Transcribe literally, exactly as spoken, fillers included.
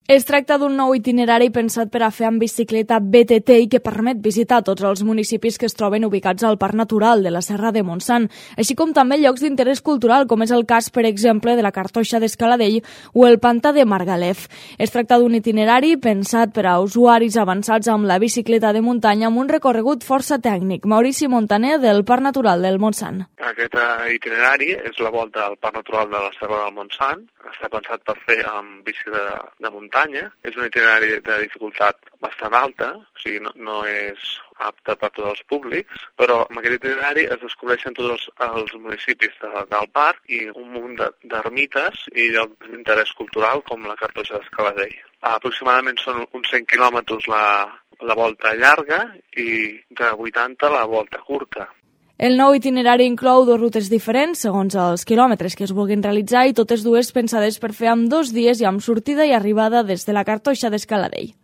Es tracta d'un nou itinerari pensat per a fer amb bicicleta B T T i que permet visitar tots els municipis que es troben ubicats al Parc Natural de la Serra de Montsant, així com també llocs d'interès cultural, com és el cas, per exemple, de la Cartoixa d'Escaladell o el Pantà de Margalef. Es tracta d'un itinerari pensat per a usuaris avançats amb la bicicleta de muntanya amb un recorregut força tècnic. Maurici Montaner, del Parc Natural del Montsant. Aquest itinerari és la volta al Parc Natural de la Serra del Montsant. Està pensat per fer amb bici de, de muntanya. És un itinerari de dificultat bastant alta, o sigui, no, no és apte per a tots els públics, però amb aquest itinerari es descobreixen tots els, els municipis de, del parc i un munt d'ermites i llocs d'interès cultural com la Cartoixa d'Escaladell. Aproximadament són uns cent quilòmetres la, la volta llarga i de vuitanta la volta curta. El nou itinerari inclou dues rutes diferents, segons els quilòmetres que es vulguin realitzar, i totes dues pensades per fer amb dos dies i amb sortida i arribada des de la Cartoixa d'Escaladell.